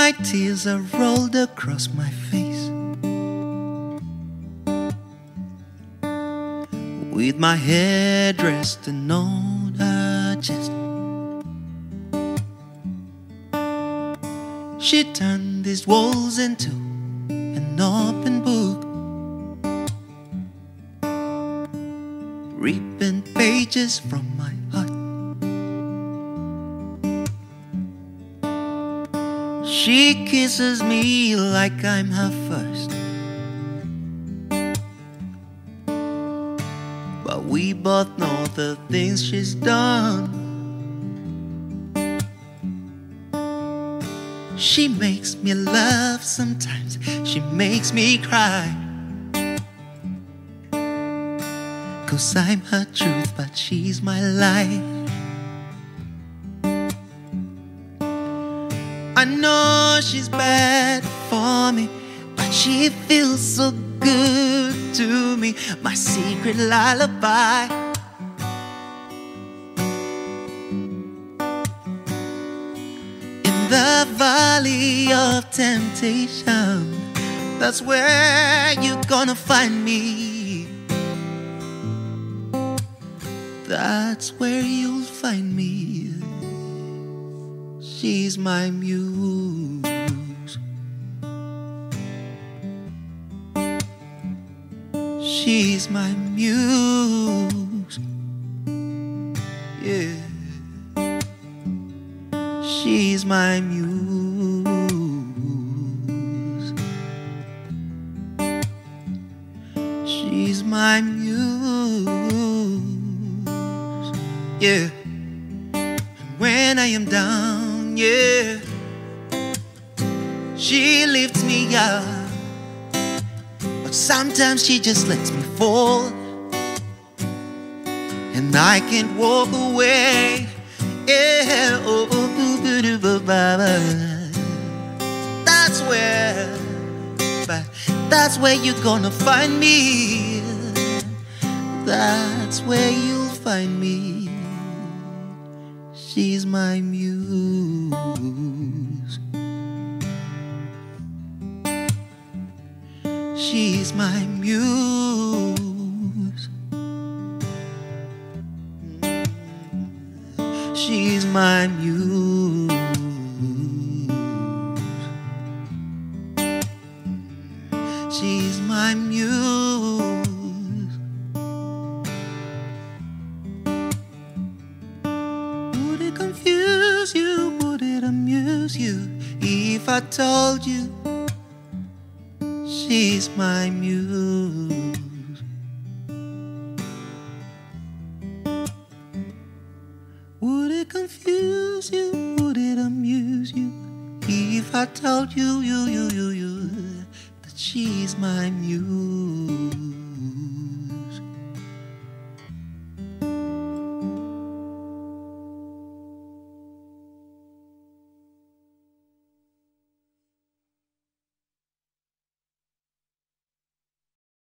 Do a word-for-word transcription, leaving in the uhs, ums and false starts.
My tears are rolled across my face, with my head resting on her chest. She turned these walls into an open book, ripping pages from my heart. She kisses me like I'm her first, but we both know the things she's done. She makes me laugh sometimes, she makes me cry, 'cause I'm her truth, but she's my life. I know she's bad for me, but she feels so good to me, my secret lullaby. In the valley of temptation, that's where you're gonna find me. That's where you'll find me. She's my muse. She's my muse. Yeah. She's my muse. She's my muse. Yeah. When I am down, yeah, she lifts me up, but sometimes she just lets me fall, and I can't walk away. Yeah, oh, oh, boo, boo, doo, boo, ba, ba. That's where, but that's where you're gonna find me. That's where you'll find me. She's my muse. She's my muse. She's my muse. She's my muse. Would it confuse you? Would it amuse you if I told you she's my muse? Would it confuse you? Would it amuse you if I told you, you, you, you, you, that she's my muse?